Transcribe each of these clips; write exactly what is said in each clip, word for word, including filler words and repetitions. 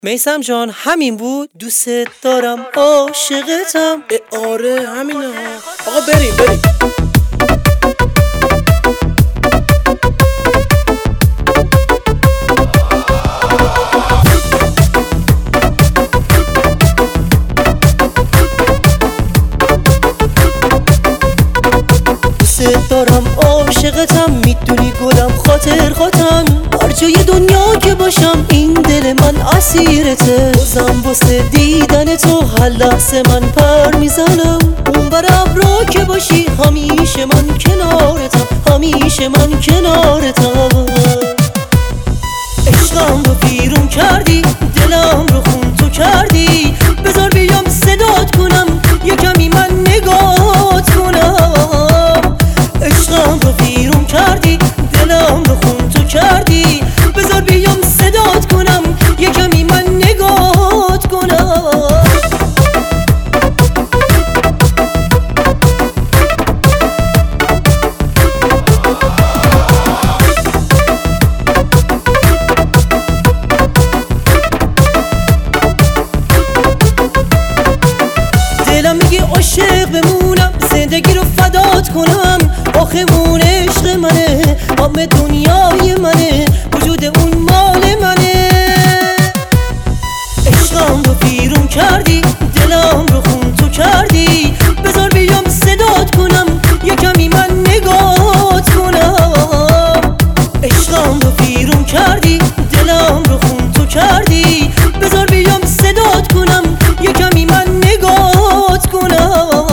میثم جان همین بود؟ دوست دارم عاشقتم. آره همینه ها. آقا بریم بریم. دوست دارم عاشقتم، میدونی گلم خاطر خاطم، هر جای دنیا که باشم این دل من اسیرته. بازم واسه دیدن تو هر لحظه من پر میزنم، اون بر ابرا که باشی همیشه من کنارتم، همیشه من کنارتم. عشقم رو بیرون کردی، دلم رو خون تو کردی، بذار بیام صدات کنم یه کمی من نگات کنم. عشقم رو بیرون کردی، دلم رو خون تو کردی، بذار بیام صدات کنم یه کمی من نگات کنم. دلم میگه عاشق بمونم، زندگی رو فدات کنم، آخه اون عشق منه، همه دنیای منه، وجود اون مال منه. عشقم رو بیرون کردی، دلم رو خون تو کردی، بذار بیام صدات کنم یه کمی من نگات کنم. عشقم رو بیرون کردی، دلم رو خون تو کردی، بذار بیام صدات کنم یه کمی من نگات کنم.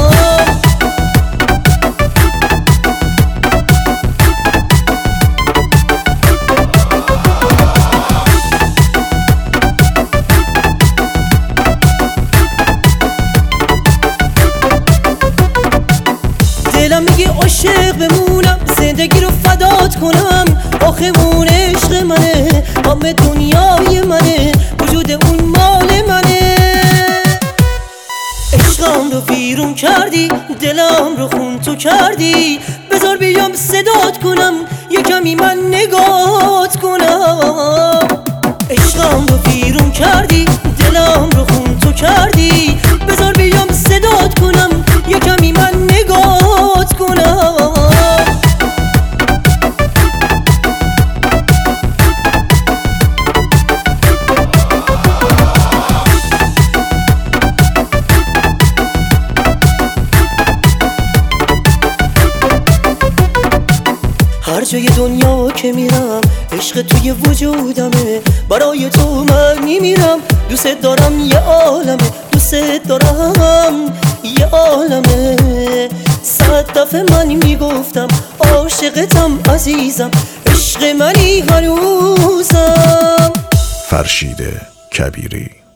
دلم میگه عاشق بمونم، زندگی رو فدات کنم، آخه اون عشق منه، همه دنیای منه، وجود اون مال منه. عشقم رو بیرون کردی، دلم رو خون تو کردی، بذار بیام صدات کنم یه کمی من نگات کنم. عشقم رو بیرون کردی، دلم رو خون تو کردی، بذار بیام صدات کنم یه کمی من نگات کنم. هر جای دنیا که میرم عشق توی وجودمه، برای تو من میمیرم. دوست دارم یه عالمه، دوست دارم یه عالمه. صد دفعه من میگفتم عاشقتم عزیزم، عشق منی هنوزم. فرشید کبیری.